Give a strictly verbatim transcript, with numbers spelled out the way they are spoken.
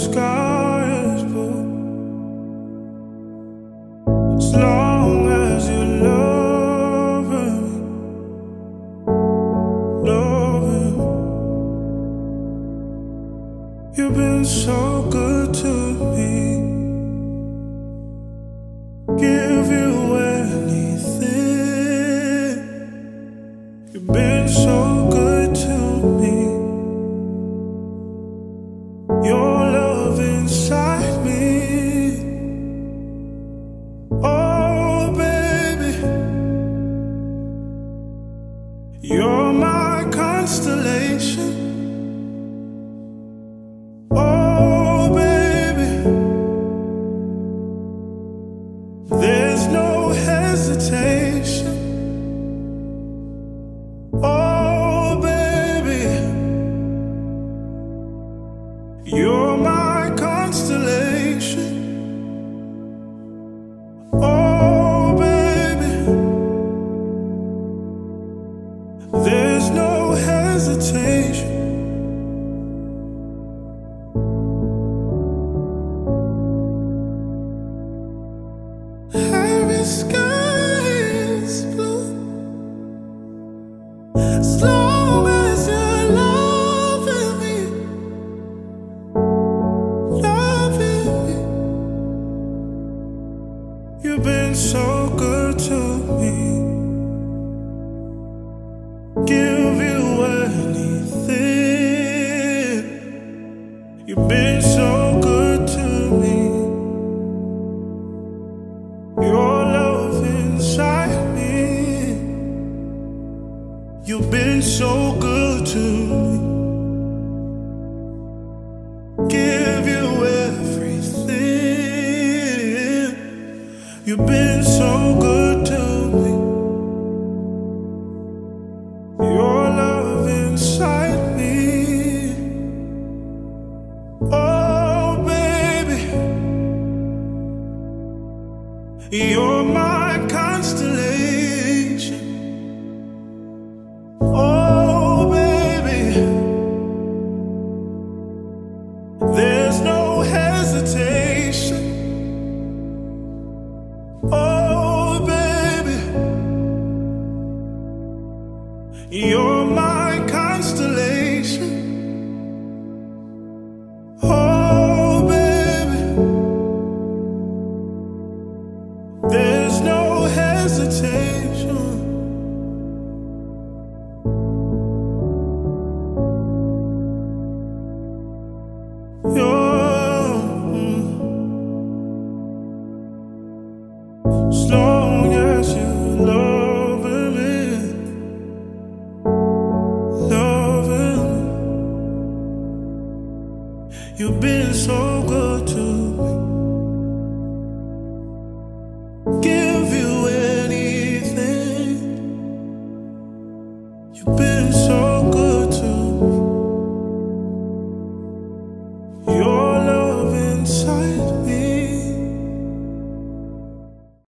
sky is blue, as long as you're loving me, loving me. You've been so good to me. Give you anything. You've been so good to me. Your love inside me. Oh, baby, you're my constellation. Oh, baby, there's no hesitation. Oh, baby, you're my constellation. Oh, baby, there's no hesitation. Every sky is blue, as long as you're loving me, loving me. You've been so good to me. Give you anything. You've been so good to me. Your love inside me. You've been so good to me. Give you everything. You've been so good to me. Your love inside me. Oh, baby, you're my constellation. Oh, baby, there's no hesitation. Oh, baby, you're my constellation. Oh, baby, there's no hesitation. You're, mm, as long as you're loving me, loving me. You've been so good to me.